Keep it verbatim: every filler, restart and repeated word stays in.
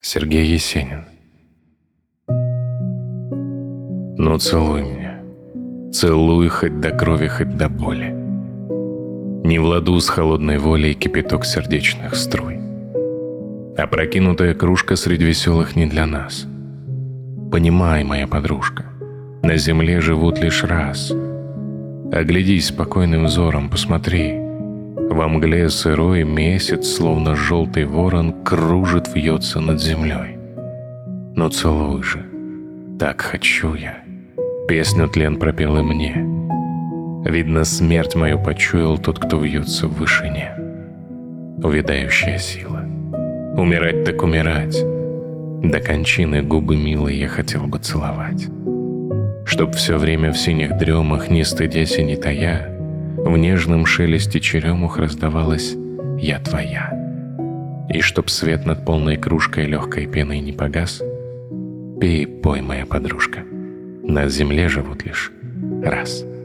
Сергей Есенин. Ну целуй меня, целуй хоть до крови, хоть до боли. Не в ладу с холодной волей кипяток сердечных струй. Опрокинутая кружка средь веселых не для нас. Понимай, моя подружка, на земле живут лишь раз. Оглядись спокойным взором, посмотри. Во мгле сырой месяц, словно желтый ворон, кружит, вьется над землей. Но целуй же, так хочу я. Песню тлен пропел и мне. Видно, смерть мою почуял тот, кто вьется в вышине. Увядающая сила. Умирать так умирать. До кончины губы милые я хотел бы целовать. Чтоб все время в синих дремах, не стыдясь и не тая, в нежном шелесте черемух раздавалась «Я твоя». И чтоб свет над полной кружкой легкой пеной не погас, пей, пой, моя подружка, на земле живут лишь раз.